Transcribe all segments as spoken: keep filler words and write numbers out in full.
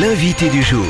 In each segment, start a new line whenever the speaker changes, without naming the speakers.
l'invité du jour.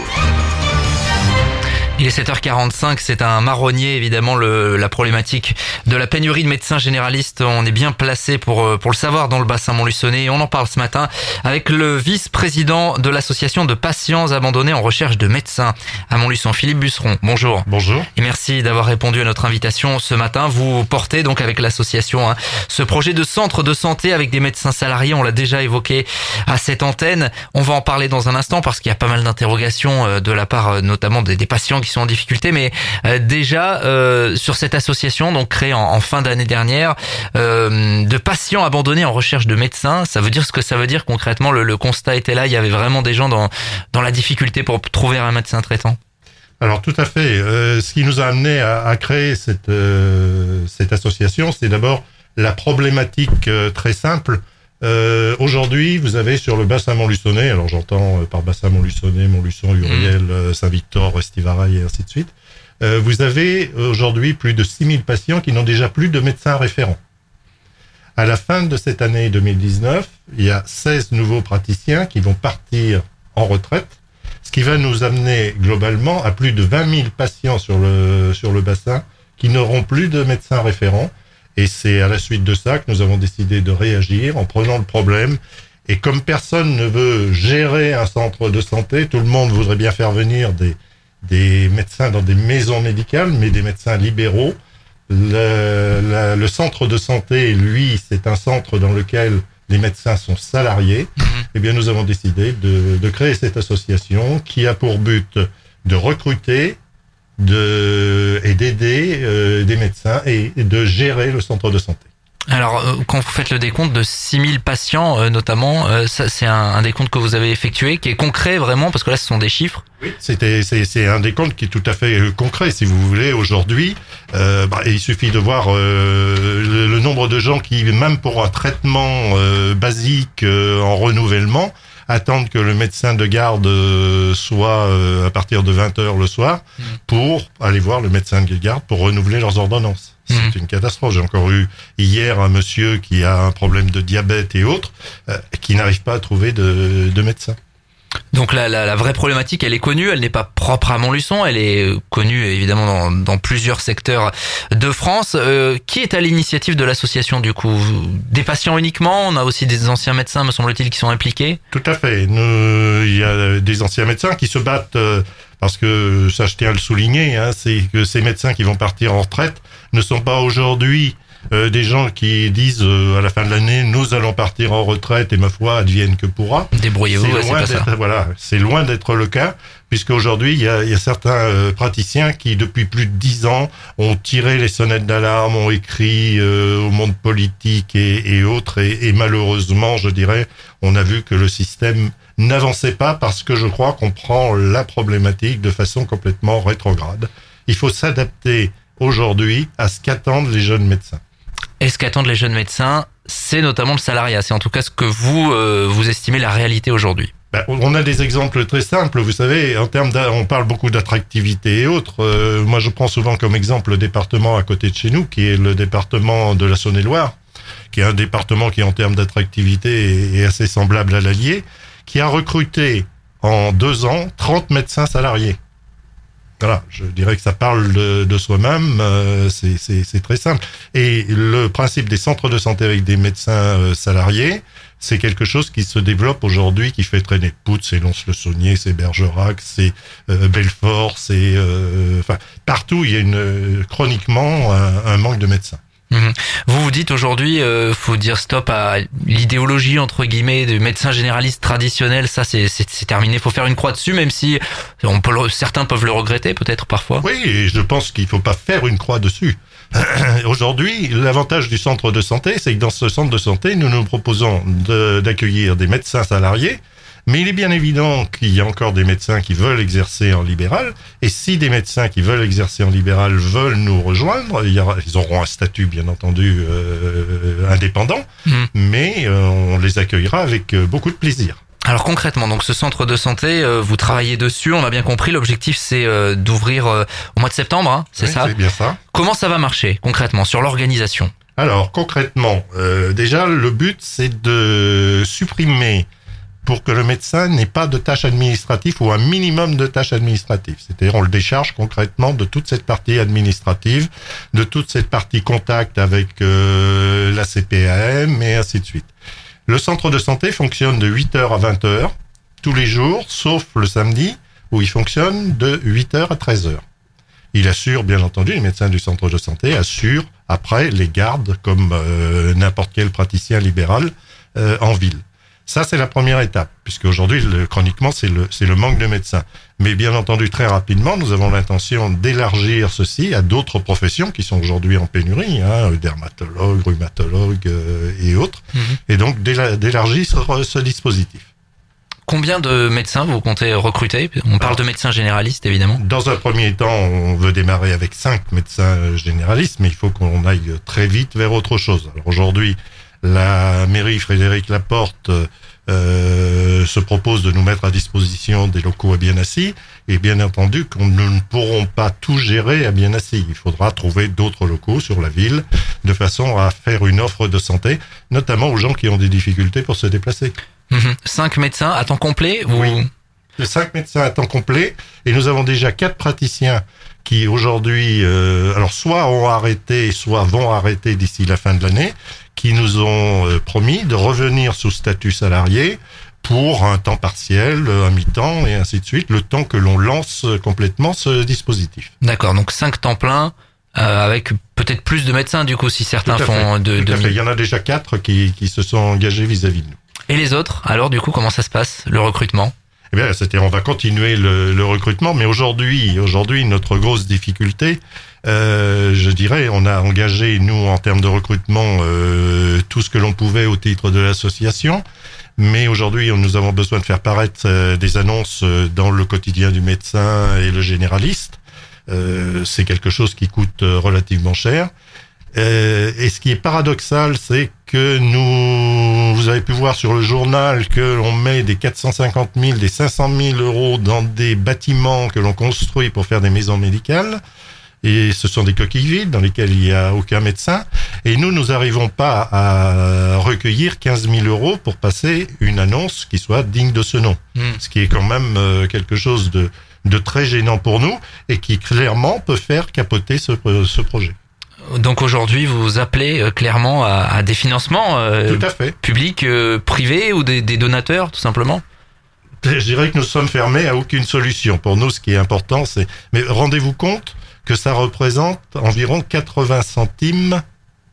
Il est sept heures quarante-cinq, c'est un marronnier évidemment le, la problématique de la pénurie de médecins généralistes. On est bien placé pour pour le savoir dans le bassin montluçonnais et on en parle ce matin avec le vice-président de l'association de patients abandonnés en recherche de médecins à Montluçon, Philippe Busseron. Bonjour.
Bonjour.
Et merci d'avoir répondu à notre invitation ce matin. Vous portez donc avec l'association hein, ce projet de centre de santé avec des médecins salariés. On l'a déjà évoqué à cette antenne. On va en parler dans un instant parce qu'il y a pas mal d'interrogations de la part notamment des, des patients qui sont en difficulté, mais euh, déjà euh, sur cette association donc créée en, en fin d'année dernière euh, de patients abandonnés en recherche de médecins, ça veut dire ce que ça veut dire concrètement. Le, le constat était là, il y avait vraiment des gens dans dans la difficulté pour trouver un médecin traitant.
Alors tout à fait. Euh, ce qui nous a amené à, à créer cette euh, cette association, c'est d'abord la problématique euh, très simple. Euh, aujourd'hui, vous avez sur le bassin montluçonnais, alors j'entends euh, par bassin montluçonnais, Montluçon, Uriel, mmh. Saint-Victor, Estivarail et ainsi de suite. Euh, vous avez aujourd'hui plus de six mille patients qui n'ont déjà plus de médecin référent. À la fin de cette année deux mille dix-neuf, il y a seize nouveaux praticiens qui vont partir en retraite, ce qui va nous amener globalement à plus de vingt mille patients sur le sur le bassin qui n'auront plus de médecin référent. Et c'est à la suite de ça que nous avons décidé de réagir en prenant le problème. Et comme personne ne veut gérer un centre de santé, tout le monde voudrait bien faire venir des, des médecins dans des maisons médicales, mais des médecins libéraux. Le, la, le centre de santé, lui, c'est un centre dans lequel les médecins sont salariés. Mmh. Eh bien, nous avons décidé de, de créer cette association qui a pour but de recruter de et d'aider euh, des médecins et de gérer le centre de santé.
Alors, euh, quand vous faites le décompte de six mille patients, euh, notamment, euh, ça, c'est un, un décompte que vous avez effectué, qui est concret vraiment, parce que là, ce sont des chiffres.
Oui, c'était, c'est, c'est un décompte qui est tout à fait euh, concret, si vous voulez. Aujourd'hui, euh, bah, il suffit de voir euh, le, le nombre de gens qui, même pour un traitement euh, basique euh, en renouvellement, attendre que le médecin de garde soit euh, à partir de vingt heures le soir mmh. pour aller voir le médecin de garde pour renouveler leurs ordonnances. Mmh. C'est une catastrophe. J'ai encore eu hier un monsieur qui a un problème de diabète et autres, euh, qui n'arrive pas à trouver de, de médecin.
Donc la, la, la vraie problématique, elle est connue, elle n'est pas propre à Montluçon, elle est connue évidemment dans, dans plusieurs secteurs de France. Euh, qui est à l'initiative de l'association du coup? Des patients uniquement? On a aussi des anciens médecins, me semble-t-il, qui sont impliqués.
Tout à fait. Nous, il y a des anciens médecins qui se battent euh, parce que ça, je tiens à le souligner, hein, c'est que ces médecins qui vont partir en retraite ne sont pas aujourd'hui Euh, des gens qui disent euh, à la fin de l'année nous allons partir en retraite et ma foi advienne que pourra.
Débrouillez-vous,
c'est,
ouais,
loin
c'est pas
ça. Voilà, c'est loin d'être le cas puisque aujourd'hui il y a, il y a certains euh, praticiens qui depuis plus de dix ans ont tiré les sonnettes d'alarme, ont écrit euh, au monde politique et, et autres et, et malheureusement je dirais on a vu que le système n'avançait pas parce que je crois qu'on prend la problématique de façon complètement rétrograde. Il faut s'adapter aujourd'hui à ce qu'attendent les jeunes médecins.
Et ce qu'attendent les jeunes médecins, c'est notamment le salariat. C'est en tout cas ce que vous euh, vous estimez la réalité aujourd'hui.
Ben, on a des exemples très simples. Vous savez, en termes on parle beaucoup d'attractivité et autres. Euh, moi, je prends souvent comme exemple le département à côté de chez nous, qui est le département de la Saône-et-Loire, qui est un département qui, en termes d'attractivité, est, est assez semblable à l'Allier, qui a recruté en deux ans trente médecins salariés. Voilà, je dirais que ça parle de, de soi-même, euh, c'est, c'est, c'est très simple. Et le principe des centres de santé avec des médecins euh, salariés, c'est quelque chose qui se développe aujourd'hui, qui fait traîner Poutre, c'est Lons-le-Saunier, c'est Bergerac, c'est euh, Belfort, c'est... Euh, enfin, partout, il y a une, chroniquement un, un manque de médecins.
Mmh. Vous vous dites aujourd'hui, euh, faut dire stop à l'idéologie entre guillemets du médecin généraliste traditionnel. Ça, c'est, c'est, c'est terminé. Faut faire une croix dessus, même si on peut le, certains peuvent le regretter, peut-être parfois.
Oui, et je pense qu'il faut pas faire une croix dessus. Aujourd'hui, l'avantage du centre de santé, c'est que dans ce centre de santé, nous nous proposons de, d'accueillir des médecins salariés. Mais il est bien évident qu'il y a encore des médecins qui veulent exercer en libéral. Et si des médecins qui veulent exercer en libéral veulent nous rejoindre, il y aura, ils auront un statut, bien entendu, euh, indépendant. Mmh. Mais euh, on les accueillera avec euh, beaucoup de plaisir.
Alors concrètement, donc ce centre de santé, euh, vous travaillez dessus, on a bien compris. L'objectif, c'est euh, d'ouvrir euh, au mois de septembre, hein, c'est
oui,
ça?
C'est bien ça.
Comment ça va marcher concrètement sur l'organisation?
Alors concrètement, euh, déjà le but, c'est de supprimer pour que le médecin n'ait pas de tâches administratives ou un minimum de tâches administratives. C'est-à-dire, on le décharge concrètement de toute cette partie administrative, de toute cette partie contact avec euh, la C P A M et ainsi de suite. Le centre de santé fonctionne de huit heures à vingt heures tous les jours, sauf le samedi où il fonctionne de huit heures à treize heures. Il assure, bien entendu, les médecins du centre de santé assurent après les gardes comme euh, n'importe quel praticien libéral euh, en ville. Ça, c'est la première étape, puisque aujourd'hui, le, chroniquement, c'est le, c'est le manque de médecins. Mais bien entendu, très rapidement, nous avons l'intention d'élargir ceci à d'autres professions qui sont aujourd'hui en pénurie, hein, dermatologues, rhumatologues euh, et autres, mmh. et donc d'élargir ce, ce dispositif.
Combien de médecins vous comptez recruter? On parle Alors, de médecins généralistes, évidemment.
Dans un premier temps, on veut démarrer avec cinq médecins généralistes, mais il faut qu'on aille très vite vers autre chose. Alors aujourd'hui, la mairie Frédéric Laporte euh, se propose de nous mettre à disposition des locaux à Biennassis, et bien entendu qu'on nous ne pourrons pas tout gérer à Biennassis. Il faudra trouver d'autres locaux sur la ville, de façon à faire une offre de santé, notamment aux gens qui ont des difficultés pour se déplacer.
Mmh. Cinq médecins à temps complet ou...
Oui, cinq médecins à temps complet, et nous avons déjà quatre praticiens qui aujourd'hui, euh, alors soit ont arrêté, soit vont arrêter d'ici la fin de l'année, qui nous ont euh, promis de revenir sous statut salarié pour un temps partiel, un mi-temps et ainsi de suite, le temps que l'on lance complètement ce dispositif.
D'accord, donc cinq temps pleins euh, avec peut-être plus de médecins du coup si certains font
fait,
de...
Tout
de...
à fait. Il y en a déjà quatre qui, qui se sont engagés vis-à-vis de nous.
Et les autres, alors du coup, comment ça se passe, le recrutement?
Eh bien, c'était, on va continuer le, le recrutement, mais aujourd'hui, aujourd'hui, notre grosse difficulté, euh, je dirais, on a engagé, nous, en termes de recrutement, euh, tout ce que l'on pouvait au titre de l'association, mais aujourd'hui, nous avons besoin de faire paraître euh, des annonces dans le quotidien du médecin et le généraliste. Euh, c'est quelque chose qui coûte relativement cher. Euh, et ce qui est paradoxal, c'est que nous, vous avez pu voir sur le journal que l'on met des quatre cent cinquante mille, des cinq cent mille euros dans des bâtiments que l'on construit pour faire des maisons médicales. Et ce sont des coquilles vides dans lesquelles il n'y a aucun médecin. Et nous, nous n'arrivons pas à recueillir quinze mille euros pour passer une annonce qui soit digne de ce nom. Mmh. Ce qui est quand même quelque chose de, de très gênant pour nous et qui clairement peut faire capoter ce, ce projet.
Donc aujourd'hui, vous appelez clairement à, à des financements euh,
Tout à fait.
publics, euh, privés ou des, des donateurs, tout simplement?
Je dirais que nous sommes fermés à aucune solution. Pour nous, ce qui est important, c'est... Mais rendez-vous compte que ça représente environ quatre-vingts centimes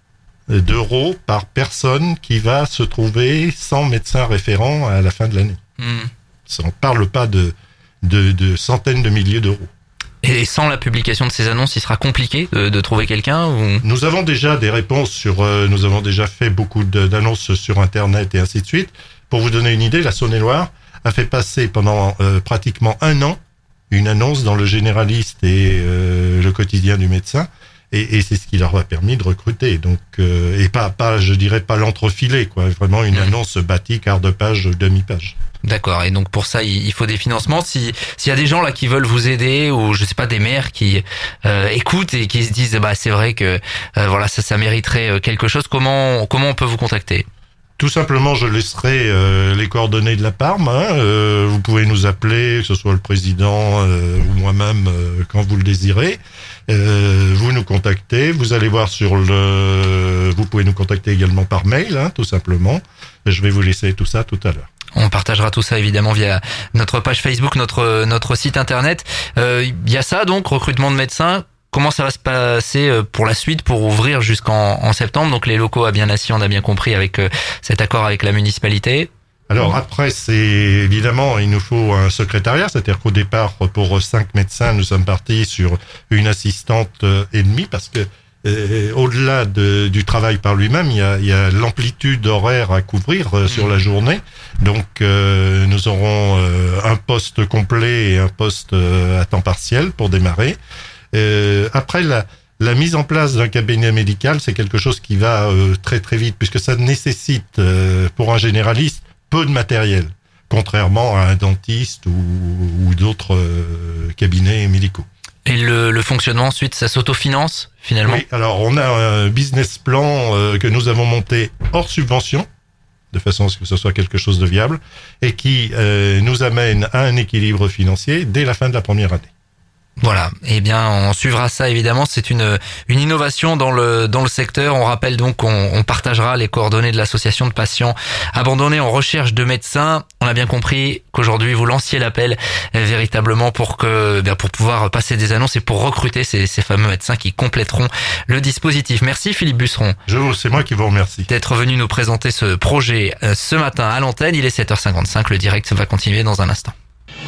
d'euros par personne qui va se trouver sans médecin référent à la fin de l'année. Mmh. On ne parle pas de, de, de centaines de milliers d'euros.
Et sans la publication de ces annonces, il sera compliqué de, de trouver quelqu'un ou...
Nous avons déjà des réponses sur... Euh, nous avons déjà fait beaucoup de, d'annonces sur Internet et ainsi de suite. Pour vous donner une idée, la Saône-et-Loire a fait passer pendant euh, pratiquement un an une annonce dans le Généraliste et euh, le quotidien du médecin. Et, et c'est ce qui leur a permis de recruter. Donc, euh, et pas, pas, je dirais pas l'entrefilé, quoi. Vraiment une mmh. annonce bâtie, quart de page, demi-page.
D'accord. Et donc pour ça, il faut des financements. Si s'il y a des gens là qui veulent vous aider, ou je sais pas, des maires qui euh, écoutent et qui se disent bah c'est vrai que euh, voilà ça ça mériterait quelque chose. Comment comment on peut vous contacter?
Tout simplement, je laisserai euh, les coordonnées de la P A R M. Hein. Euh, vous pouvez nous appeler, que ce soit le président euh, ou moi-même, euh, quand vous le désirez. Euh, vous nous contactez. Vous allez voir sur le. Vous pouvez nous contacter également par mail, hein, tout simplement. Je vais vous laisser tout ça tout à l'heure.
On partagera tout ça évidemment via notre page Facebook, notre notre site internet. Euh, il y a ça donc, recrutement de médecins. Comment ça va se passer pour la suite, pour ouvrir jusqu'en en septembre? Donc les locaux à Biennassis, on a bien compris, avec cet accord avec la municipalité.
Alors après, c'est évidemment, il nous faut un secrétariat, c'est-à-dire qu'au départ, pour cinq médecins, nous sommes partis sur une assistante et demie, parce que euh, au-delà de, du travail par lui-même, il y a, il y a l'amplitude horaire à couvrir euh, sur la journée. Donc euh, nous aurons euh, un poste complet et un poste euh, à temps partiel pour démarrer. Euh, après, la, la mise en place d'un cabinet médical, c'est quelque chose qui va euh, très très vite, puisque ça nécessite, euh, pour un généraliste, peu de matériel, contrairement à un dentiste ou, ou d'autres euh, cabinets médicaux.
Et le, le fonctionnement ensuite, ça s'autofinance finalement?
Oui, alors on a un business plan euh, que nous avons monté hors subvention, de façon à ce que ce soit quelque chose de viable, et qui euh, nous amène à un équilibre financier dès la fin de la première année.
Voilà. Eh bien, on suivra ça évidemment. C'est une une innovation dans le dans le secteur. On rappelle donc qu'on on partagera les coordonnées de l'association de patients abandonnés en recherche de médecins. On a bien compris qu'aujourd'hui vous lanciez l'appel euh, véritablement pour que bien pour pouvoir passer des annonces et pour recruter ces ces fameux médecins qui compléteront le dispositif. Merci Philippe Busseron.
Je vous, c'est moi qui vous remercie
D'être venu nous présenter ce projet euh, ce matin à l'antenne. Il est sept heures cinquante-cinq. Le direct va continuer dans un instant.